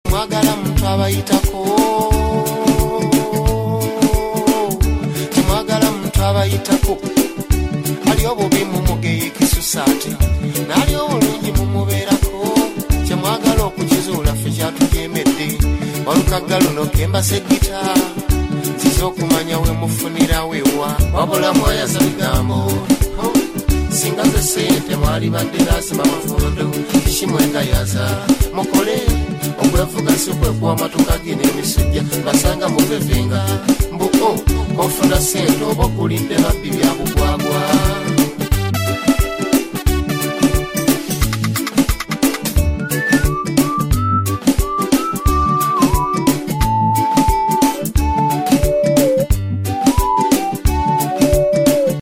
mwagala muntu abayitako mwagala muntu abayitako ali obubi mumugeye kisusaati nali obulungi mumubeerako kyemwagala okukizuula ffe kyatujemedde olukaga luno kembase gita nziza okumanya we mufunira wewa wabula mwayaza bigambo singa ze sente mwali badde lasima mafundo kishimwengayaza mukole okwevuga si kwekuwa matuka gine emisujja basanga muvevenga mbuko ofuna sente oba okulinde babbi byabugwagwa